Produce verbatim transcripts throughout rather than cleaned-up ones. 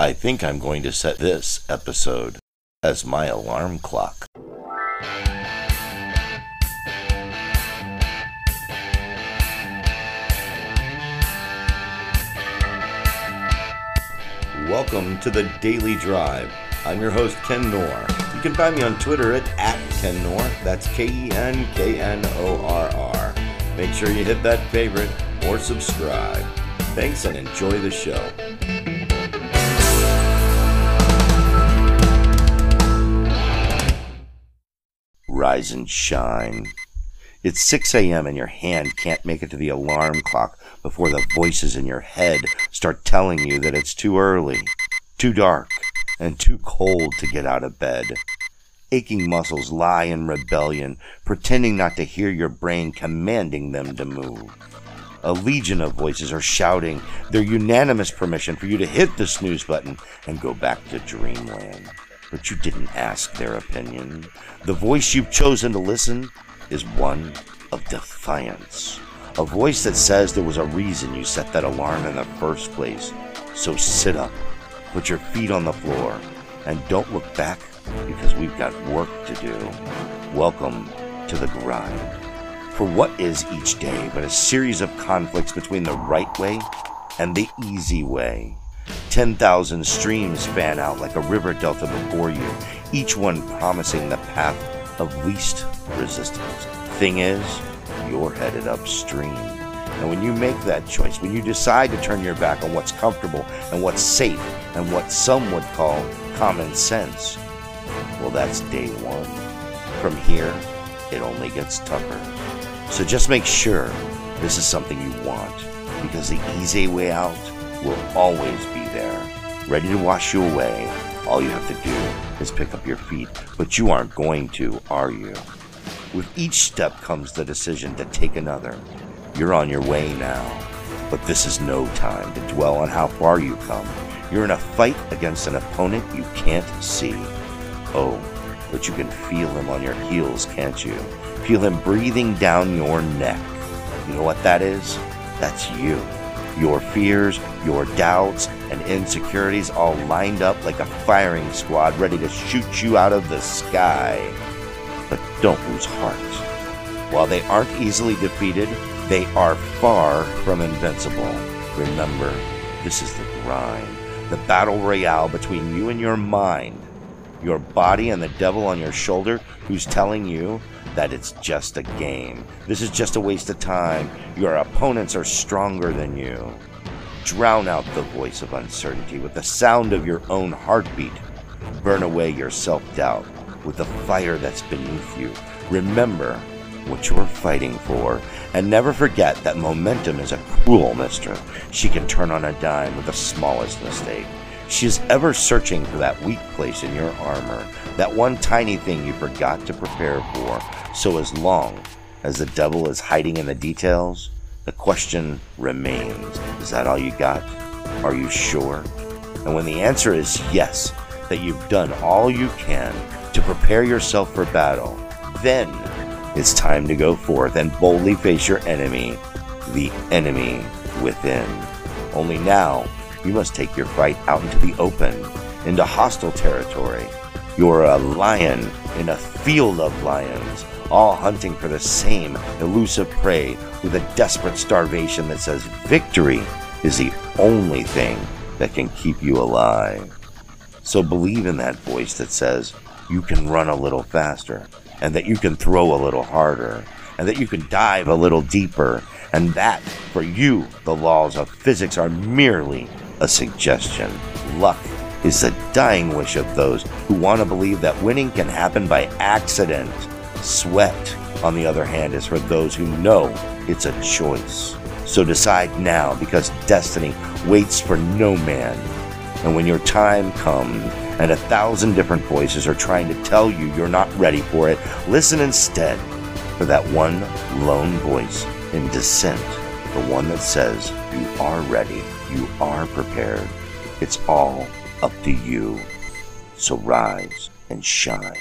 I think I'm going to set this episode as my alarm clock. Welcome to the Daily Drive. I'm your host, Ken Knorr. You can find me on Twitter at, at Ken Knorr. That's K E N K N O R R. Make sure you hit that favorite or subscribe. Thanks and enjoy the show. Rise and shine. It's six a.m. and your hand can't make it to the alarm clock before the voices in your head start telling you that it's too early, too dark, and too cold to get out of bed. Aching muscles lie in rebellion, pretending not to hear your brain commanding them to move. A legion of voices are shouting their unanimous permission for you to hit the snooze button and go back to dreamland. But you didn't ask their opinion. The voice you've chosen to listen is one of defiance. A voice that says there was a reason you set that alarm in the first place. So sit up, put your feet on the floor, and don't look back because we've got work to do. Welcome to the grind. For what is each day but a series of conflicts between the right way and the easy way? ten thousand streams fan out like a river delta before you, each one promising the path of least resistance. Thing is, you're headed upstream. And when you make that choice, when you decide to turn your back on what's comfortable and what's safe and what some would call common sense, well, that's day one. From here, it only gets tougher. So just make sure this is something you want, because the easy way out will always be there, ready to wash you away. All you have to do is pick up your feet, but you aren't going to, are you? With each step comes the decision to take another. You're on your way now, but this is no time to dwell on how far you come. You're in a fight against an opponent you can't see. Oh, but you can feel him on your heels, can't you? Feel him breathing down your neck. You know what that is? That's you. Your fears, your doubts, and insecurities all lined up like a firing squad ready to shoot you out of the sky. But don't lose heart. While they aren't easily defeated, they are far from invincible. Remember, this is the grind, the battle royale between you and your mind, your body and the devil on your shoulder who's telling you that it's just a game. This is just a waste of time. Your opponents are stronger than you. Drown out the voice of uncertainty with the sound of your own heartbeat. Burn away your self-doubt with the fire that's beneath you. Remember what you're fighting for, and never forget that momentum is a cruel mistress. She can turn on a dime with the smallest mistake. She is ever searching for that weak place in your armor, that one tiny thing you forgot to prepare for. So as long as the devil is hiding in the details, the question remains, is that all you got? Are you sure? And when the answer is yes, that you've done all you can to prepare yourself for battle, then it's time to go forth and boldly face your enemy, the enemy within. Only now, you must take your fight out into the open, into hostile territory. You're a lion in a field of lions, all hunting for the same elusive prey with a desperate starvation that says victory is the only thing that can keep you alive. So believe in that voice that says you can run a little faster, and that you can throw a little harder, and that you can dive a little deeper, and that, for you, the laws of physics are merely a suggestion. Luck is the dying wish of those who want to believe that winning can happen by accident. Sweat, on the other hand, is for those who know it's a choice. So decide now, because destiny waits for no man. And when your time comes, and a thousand different voices are trying to tell you you're not ready for it, listen instead for that one lone voice in dissent, the one that says you are ready, you are prepared. It's all up to you. So rise and shine.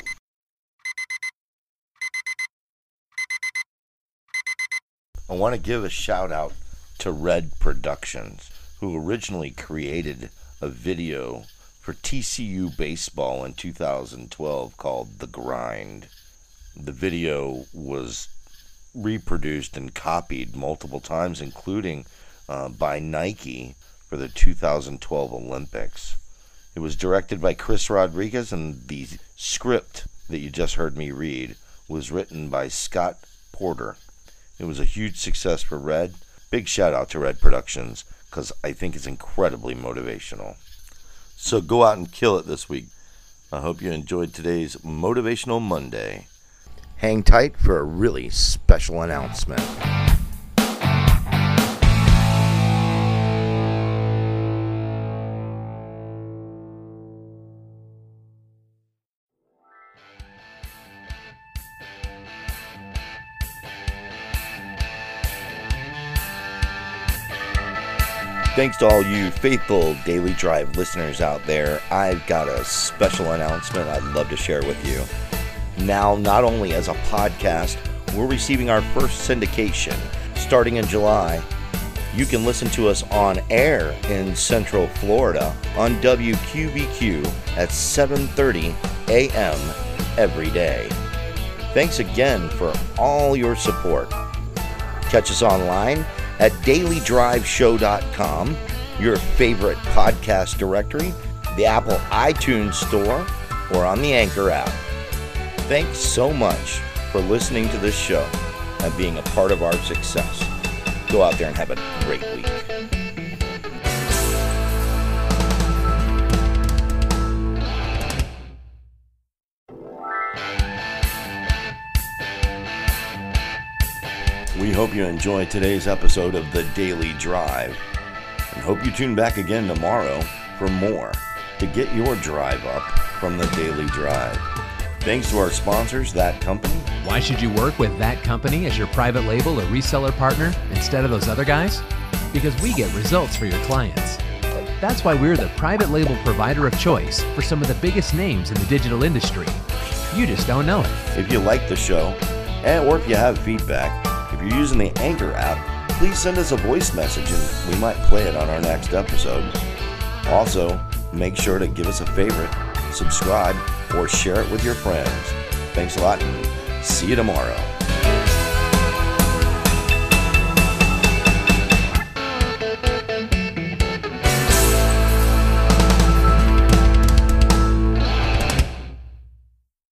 I want to give a shout out to Red Productions, who originally created a video for T C U baseball in two thousand twelve called The Grind. The video was reproduced and copied multiple times, including uh, by Nike for the two thousand twelve Olympics. It was directed by Chris Rodriguez, and the script that you just heard me read was written by Scott Porter. It was a huge success for Red. Big shout out to Red Productions, because I think it's incredibly motivational. So go out and kill it this week. I hope you enjoyed today's Motivational Monday. Hang tight for a really special announcement. Thanks to all you faithful Daily Drive listeners out there. I've got a special announcement I'd love to share with you. Now, not only as a podcast, we're receiving our first syndication starting in July. You can listen to us on air in Central Florida on W Q B Q at seven thirty a.m. every day. Thanks again for all your support. Catch us online at daily drive show dot com, your favorite podcast directory, the Apple iTunes Store, or on the Anchor app. Thanks so much for listening to this show and being a part of our success. Go out there and have a great week. We hope you enjoyed today's episode of The Daily Drive, and hope you tune back again tomorrow for more to get your drive up from The Daily Drive. Thanks to our sponsors, That Company. Why should you work with That Company as your private label or reseller partner instead of those other guys? Because we get results for your clients. That's why we're the private label provider of choice for some of the biggest names in the digital industry. You just don't know it. If you like the show, and or if you have feedback, if you're using the Anchor app, please send us a voice message and we might play it on our next episode. Also, make sure to give us a favorite, subscribe, or share it with your friends. Thanks a lot, and see you tomorrow.